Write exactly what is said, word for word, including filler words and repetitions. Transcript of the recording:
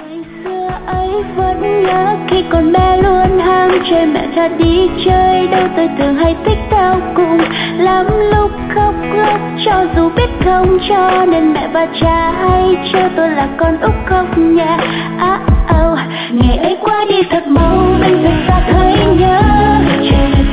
Ngày xưa ấy vẫn nhớ khi còn bé luôn ham chơi mẹ cho đi chơi đâu tôi thường hay thích theo cùng. Lắm lúc khóc lóc cho dù biết không cho nên mẹ và cha hay trêu tôi là con út khóc nhẹ. Ah, oh. Ngày ấy qua đi thật mau bên thật xa thấy nhớ. Trời